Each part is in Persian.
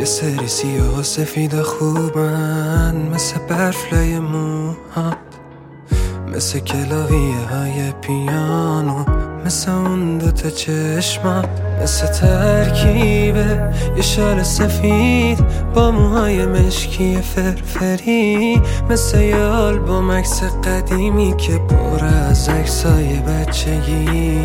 سری سیاه و سفید خوبن، مثل برفلای موها، مثل کلاویه های پیانو، مثل اون دوتا چشما، مثل ترکیب یه شال سفید با موهای مشکی فرفری، مثل یه آلبوم عکس قدیمی که پر از عکسای بچگی.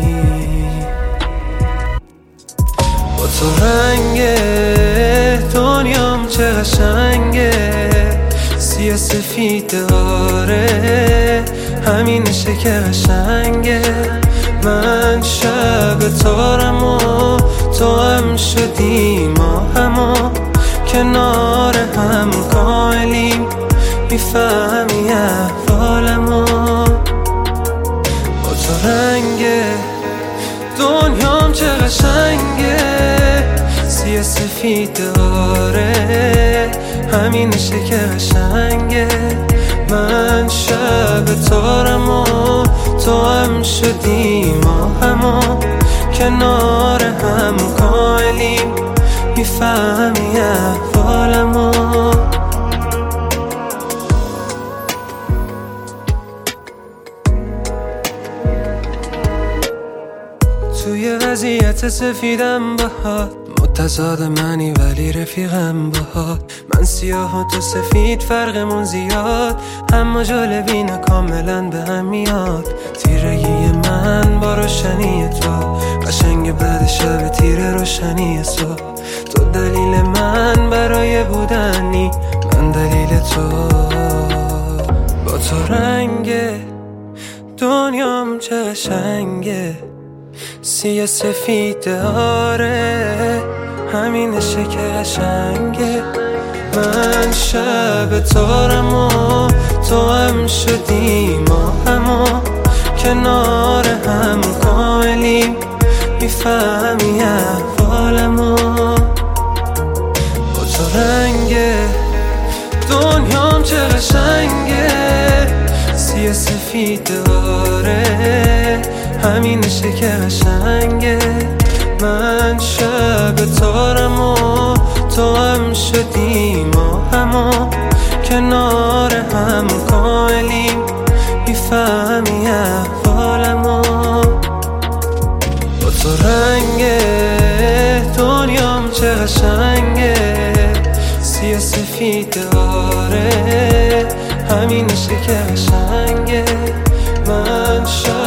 با تو رنگ دنیام چه قشنگه، سیاه سفید آره همینشه که قشنگه. من شب تارم و تو هم شدی، ما همو کنار هم کاملیم، میفهمی احوالمو. با تو رنگ دنیام چه قشنگه، سیاه سفید آره همینشه که قشنگه. من شب تارم و تو هم شدی، ما همو کنار هم کاملیم، میفهمی احوالمو. توی وضعیت سفیدم باهات، متضاد منی ولی رفیقم باهات. من سیاه و تو سفید فرقمون زیاد، اما جالبینه کاملا به هم میاد. تیرگی من با روشنی تو، قشنگ بعد شب تیر روشنی صبح. تو دلیل من برای بودنی، من دلیل تو. با تو رنگ دنیام چه قشنگه، سیاه سفید آره همینشه که قشنگه. من شب تارم و تو هم شدی، ما همو کنار هم کاملیم، میفهمی احوالمو. با تو رنگ دنیام چه قشنگه، سیاه سفید آره همینشه که قشنگه. من شب تارم و تو هم شدی، ما همو کنار هم کاملیم، میفهمی احوالمو. با تو رنگ دنیام چه قشنگه، سیاه سفید آره همینشه که قشنگه. من